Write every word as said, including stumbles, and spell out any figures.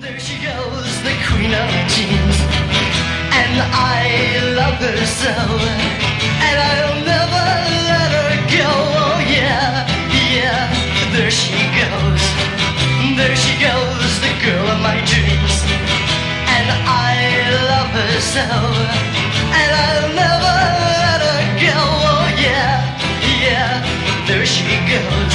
There she goes, the queen of teens, and I love her so, and I'll never let her go. Oh yeah, yeah, there she goes, there she goes, the girl of my dreams, and I love her so, and I'll never let her go. Oh yeah, yeah, there she goes.